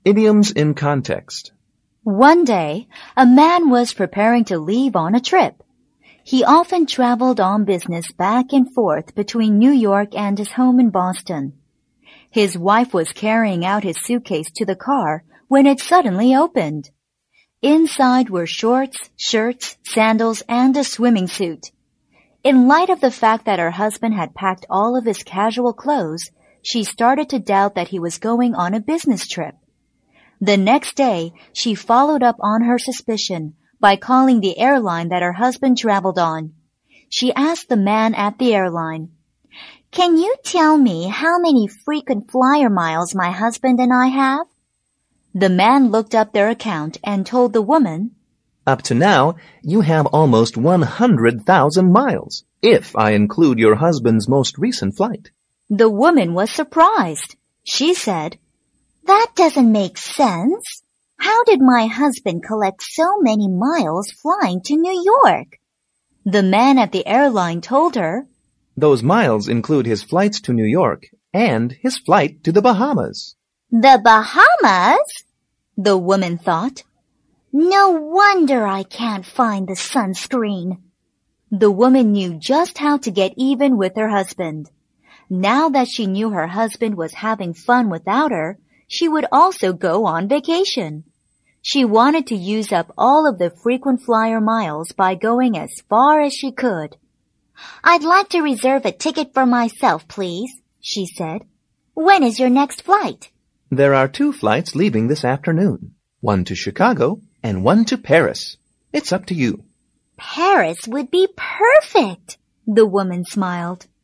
Idioms in context. One day, a man was preparing to leave on a trip. He often traveled on business back and forth between New York and his home in Boston. His wife was carrying out his suitcase to the car when it suddenly opened. Inside were shorts, shirts, sandals, and a swimming suit. In light of the fact that her husband had packed all of his casual clothes, she started to doubt that he was going on a business trip. The next day, she followed up on her suspicion by calling the airline that her husband traveled on. She asked the man at the airline, "Can you tell me how many frequent flyer miles my husband and I have?" The man looked up their account and told the woman, Up to now, you have almost 100,000 miles, if I include your husband's most recent flight. The woman was surprised. She said, "That doesn't make sense. How did my husband collect so many miles flying to New York?" The man at the airline told her, Those miles include his flights to New York and his flight to the Bahamas. "The Bahamas?" The woman thought. "No wonder I can't find the sunscreen." The woman knew just how to get even with her husband. Now that she knew her husband was having fun without her, she would also go on vacation. She wanted to use up all of the frequent flyer miles by going as far as she could. "I'd like to reserve a ticket for myself, please," she said. "When is your next flight?" There are 2 flights leaving this afternoon, one to Chicago and one to Paris. It's up to you. "Paris would be perfect," the woman smiled.